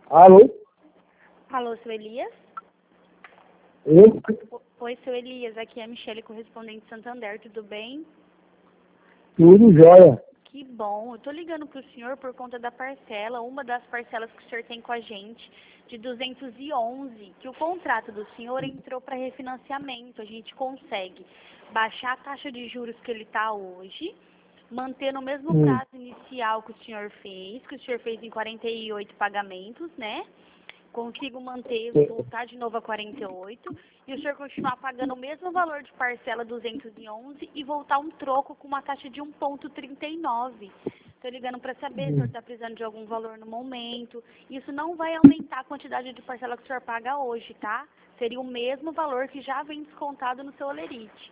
Alô? Alô, seu Elias? Eu? Oi, seu Elias, aqui é a Michele, correspondente de Santander, tudo bem? Tudo jóia. Que bom, eu tô ligando pro senhor por conta da parcela, uma das parcelas que o senhor tem com a gente, de 211, que o contrato do senhor entrou para refinanciamento, a gente consegue baixar a taxa de juros que ele está hoje, manter no mesmo prazo inicial que o senhor fez em 48 pagamentos, né? Consigo manter, voltar de novo a 48, e o senhor continuar pagando o mesmo valor de parcela 211 e voltar um troco com uma taxa de 1,39. Estou ligando para saber se o senhor está precisando de algum valor no momento. Isso não vai aumentar a quantidade de parcela que o senhor paga hoje, tá? Seria o mesmo valor que já vem descontado no seu Olerite.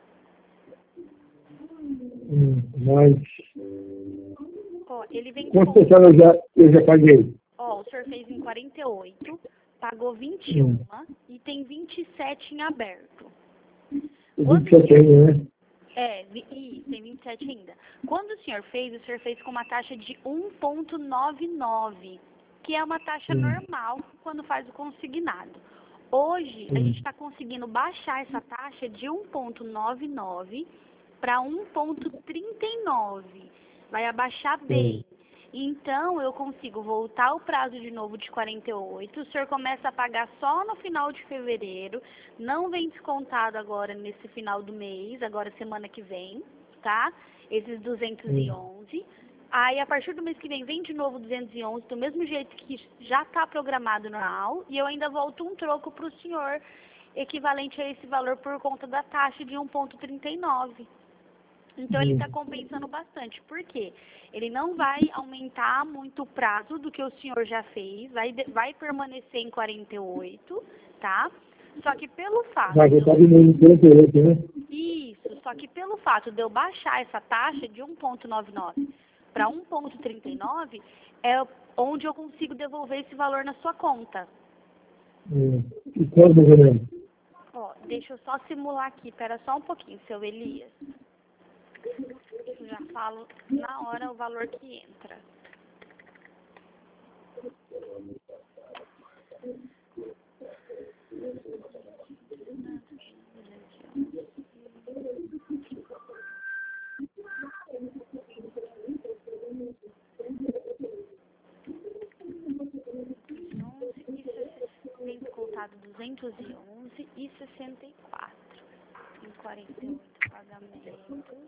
Mas Ó, ele vem quantas descontado. parcelas eu já paguei? Ó, o senhor fez em 48, pagou 21 e tem 27 em aberto. Eu vi que eu tenho, né? Tem 27 ainda. Quando o senhor fez com uma taxa de 1,99, que é uma taxa normal quando faz o consignado. Hoje, a gente está conseguindo baixar essa taxa de 1,99 para 1,39. Vai abaixar bem. Então, eu consigo voltar o prazo de novo de 48. O senhor começa a pagar só no final de fevereiro. Não vem descontado agora nesse final do mês, agora semana que vem, tá? Esses 211. Aí, a partir do mês que vem de novo 211, do mesmo jeito que já está programado normal. E eu ainda volto um troco para o senhor, equivalente a esse valor por conta da taxa de 1,39. Então, ele está compensando bastante. Por quê? Ele não vai aumentar muito o prazo do que o senhor já fez, vai permanecer em 48, tá? Só que pelo fato... Vai voltar de novo em 48, né? Isso, só que pelo fato de eu baixar essa taxa de 1,99 para 1,39, é onde eu consigo devolver esse valor na sua conta. E quando, mais ou menos? Ó, deixa eu só simular aqui, espera só um pouquinho, seu Elias. Eu já falo na hora o valor que entra. Vem descontado 211,64 em 48 pagamentos.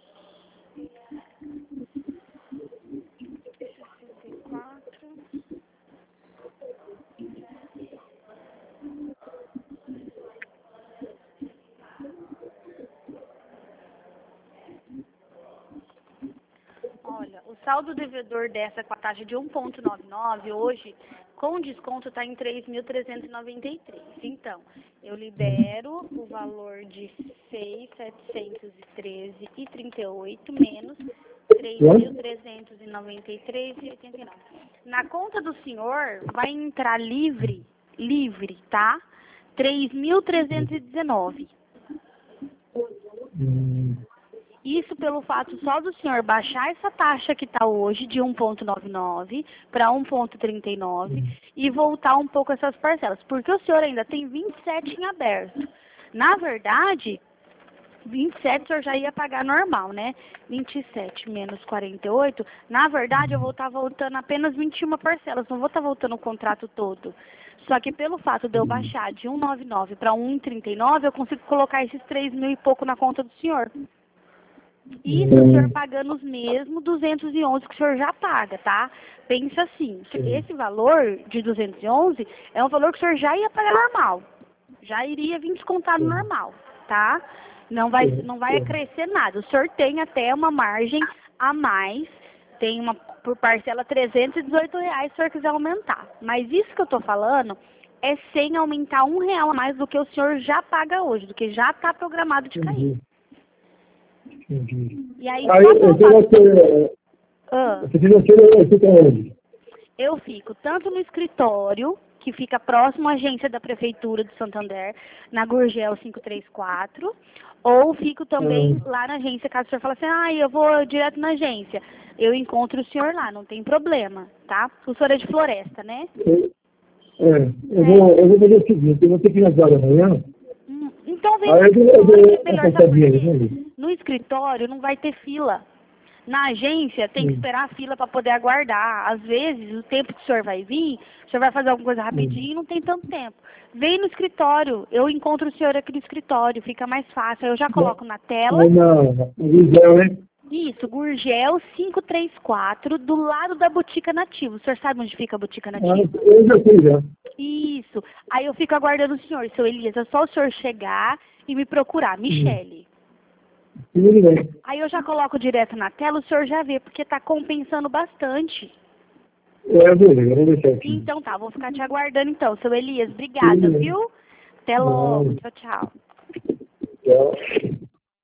64. Olha, o saldo devedor dessa com a taxa de 1,99 hoje, com desconto, está em 3.393. Então, eu libero o valor de 6.713,38 menos 3.393,89. Na conta do senhor vai entrar livre, tá? 3.319. Isso pelo fato só do senhor baixar essa taxa que está hoje de 1,99 para 1,39 e voltar um pouco essas parcelas. Porque o senhor ainda tem 27 em aberto. Na verdade, 27 o senhor já ia pagar normal, né? 27 menos 48, na verdade eu vou estar voltando apenas 21 parcelas, não vou estar voltando o contrato todo. Só que pelo fato de eu baixar de 1,99 para 1,39, eu consigo colocar esses 3 mil e pouco na conta do senhor. Isso o senhor pagando os mesmos 211 que o senhor já paga, tá? Pensa assim, esse valor de 211 é um valor que o senhor já ia pagar normal. Já iria vir descontado normal, tá? Não vai acrescer nada. O senhor tem até uma margem a mais, tem uma por parcela R$318 se o senhor quiser aumentar. Mas isso que eu tô falando é sem aumentar R$1 a mais do que o senhor já paga hoje, do que já está programado de cair. E aí, eu fico tanto no escritório, que fica próximo à agência da Prefeitura de Santander, na Gurgel 534, ou fico também lá na agência, caso o senhor fale assim, eu vou direto na agência. Eu encontro o senhor lá, não tem problema, tá? O senhor é de Floresta, né? Eu vou fazer o seguinte, eu vou ter que ir nas horas da manhã. Então vem Aí no eu dou escritório, é melhor, essa sabe por sabia, quê? né? No escritório não vai ter fila. Na agência tem que esperar a fila para poder aguardar. Às vezes, o tempo que o senhor vai vir, o senhor vai fazer alguma coisa rapidinho e não tem tanto tempo. Vem no escritório, eu encontro o senhor aqui no escritório, fica mais fácil. Eu já coloco na tela. Não, Gurgel, né? Isso, Gurgel 534, do lado da Botica Nativo. O senhor sabe onde fica a Botica Nativo? Eu já fui já. Isso. Aí eu fico aguardando o senhor, seu Elias. É só o senhor chegar e me procurar, Michele. Tudo bem. Aí eu já coloco direto na tela, o senhor já vê, porque tá compensando bastante. Beleza, vamos deixar aqui. Então tá, vou ficar te aguardando então, seu Elias. Obrigada, viu? Até logo. Tchau, tchau. Tchau.